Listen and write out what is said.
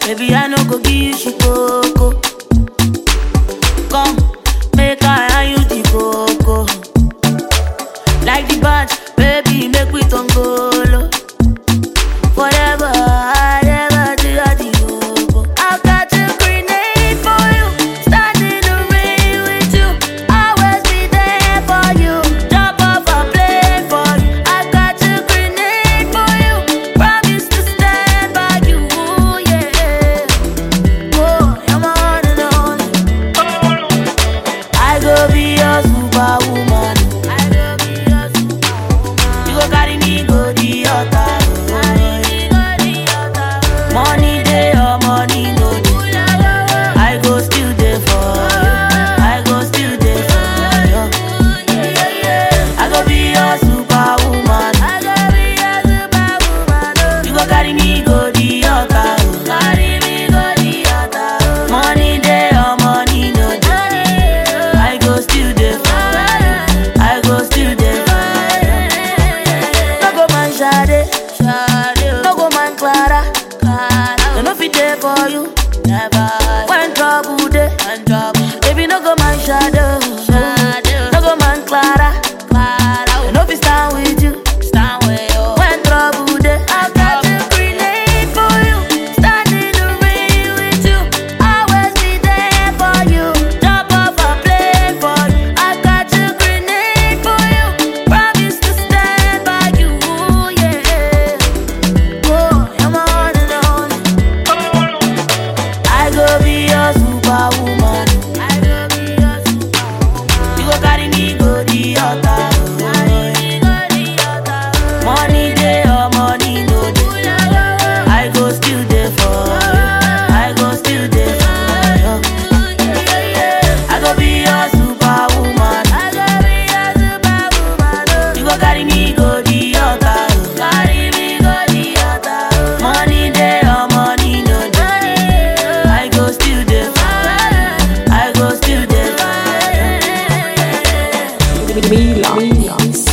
Baby, I no go give you shikoko. Come, make I and you the coco. Like the bunch, baby, make we tongolo. Forever, I never do the yobo. I've got a grenade for you. Stand in the rain with you. Always be there for you. Jump off a plane for you. I've got a grenade for you. Promise to stand by you, yeah. Oh, you're my one and only. I go be your superwoman. I go be your superwoman. You go carry me go the altar. Money day or money no day, I go still there for you. I go still there for you. I go be your superwoman. I go be your superwoman. You go carry me go the altar. Carry me go the altar. Money day or money no day, I go still there for you. I go still there for you. No go man Shade, no go man Clara. They no fit there for you. Never. When trouble day, baby no go man shadow. No go man Clara. They no fit stand with you. When trouble day, I've got a grenade for you. Stand in the rain with you. Always be there for you. Jump off a plane for you. I've got a grenade for you. Promise to stand by you, yeah. Oh, you're my one and only. I go be your superwoman. I go be your superwoman. You go carry me go the altar. Money day or money no day, I go still there for you. I go still there for you. I go be your superwoman. I go be your superwoman. You go carry me go the altar. Carry me go the altar. Money day or money no day, I go still there for you. I go still there for you. Mila.